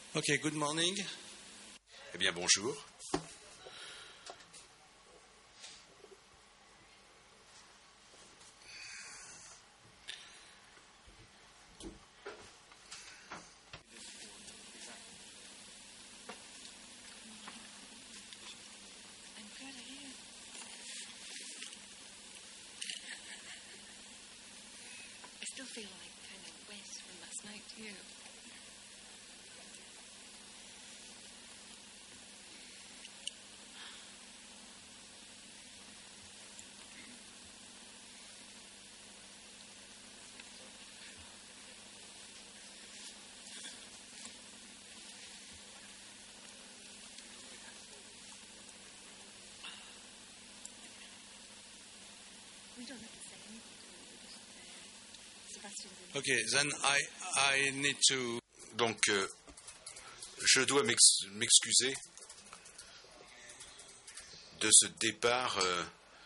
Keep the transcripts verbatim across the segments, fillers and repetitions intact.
Okay, good morning. Eh bien, bonjour. I still feel like kind of wet from last night too. We don't have to say anything to him. We just, uh, Sebastian's in. Okay, then I I need to. Donc, euh, je dois m'ex- m'excuser de ce départ. Euh,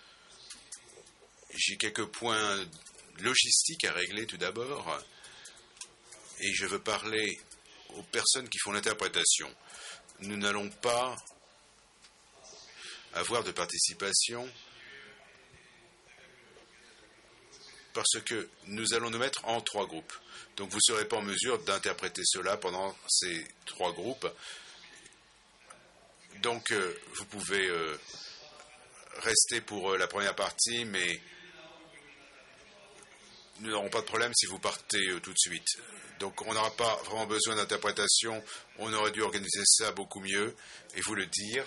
j'ai quelques points logistiques à régler tout d'abord. Et je veux parler aux personnes qui font l'interprétation. Nous n'allons pas avoir de participation parce que nous allons nous mettre en trois groupes. Donc vous ne serez pas en mesure d'interpréter cela pendant ces trois groupes. Donc euh, vous pouvez euh, rester pour euh, la première partie, mais nous n'aurons pas de problème si vous partez euh, tout de suite. Donc on n'aura pas vraiment besoin d'interprétation. On aurait dû organiser ça beaucoup mieux et vous le dire.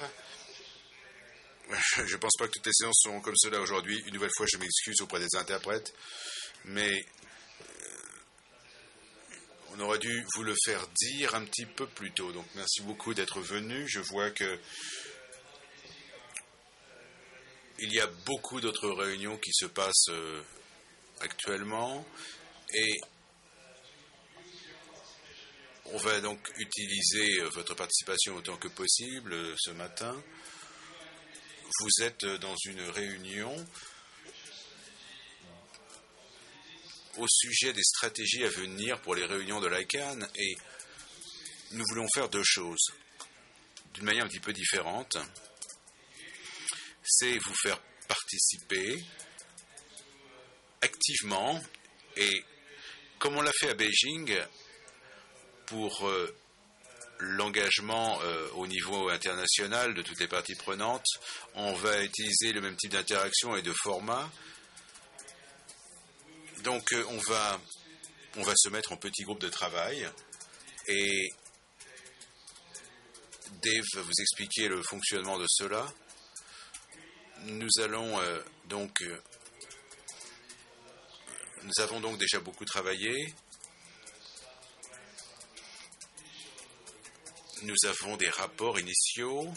Je ne pense pas que toutes les séances sont comme cela aujourd'hui. Une nouvelle fois, je m'excuse auprès des interprètes, mais euh, on aurait dû vous le faire dire un petit peu plus tôt. Donc, merci beaucoup d'être venu. Je vois que il y a beaucoup d'autres réunions qui se passent euh, actuellement, et on va donc utiliser euh, votre participation autant que possible euh, ce matin. Vous êtes dans une réunion au sujet des stratégies à venir pour les réunions de l'I C A N, et nous voulons faire deux choses d'une manière un petit peu différente. C'est vous faire participer activement, et comme on l'a fait à Beijing pour euh, l'engagement euh, au niveau international de toutes les parties prenantes, on va utiliser le même type d'interaction et de format. Donc euh, on va, on va se mettre en petits groupes de travail, et Dave va vous expliquer le fonctionnement de cela. Nous allons euh, donc, euh, nous avons donc déjà beaucoup travaillé. Nous avons des rapports initiaux,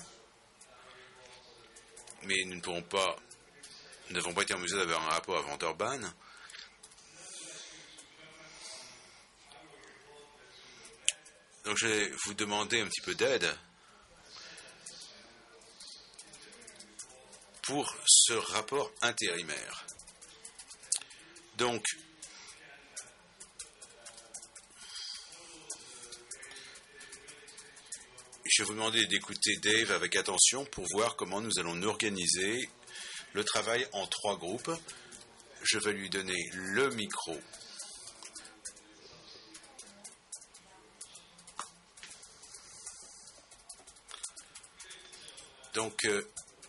mais nous ne pourrons pas, nous n'avons pas été en mesure d'avoir un rapport avant Durban. Donc je vais vous demander un petit peu d'aide pour ce rapport intérimaire. Donc, je vais vous demander d'écouter Dave avec attention pour voir comment nous allons nous organiser le travail en trois groupes. Je vais lui donner le micro. Donc, euh,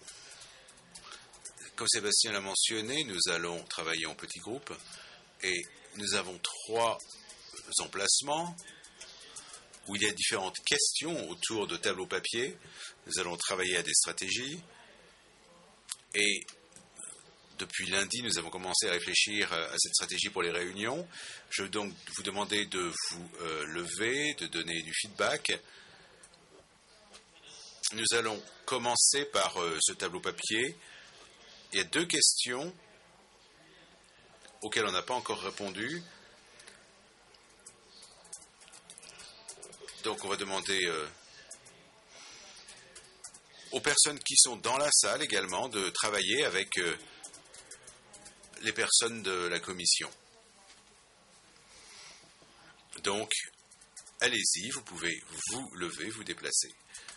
comme Sébastien l'a mentionné, nous allons travailler en petits groupes, et nous avons trois emplacements où il y a différentes questions autour de tableaux papier. Nous allons travailler à des stratégies, et depuis lundi, nous avons commencé à réfléchir à cette stratégie pour les réunions. Je vais donc vous demander de vous euh, lever, de donner du feedback. Nous allons commencer par euh, ce tableau papier. Il y a deux questions auxquelles on n'a pas encore répondu. Donc on va demander euh, aux personnes qui sont dans la salle également de travailler avec euh, les personnes de la commission. Donc allez-y, vous pouvez vous lever, vous déplacer.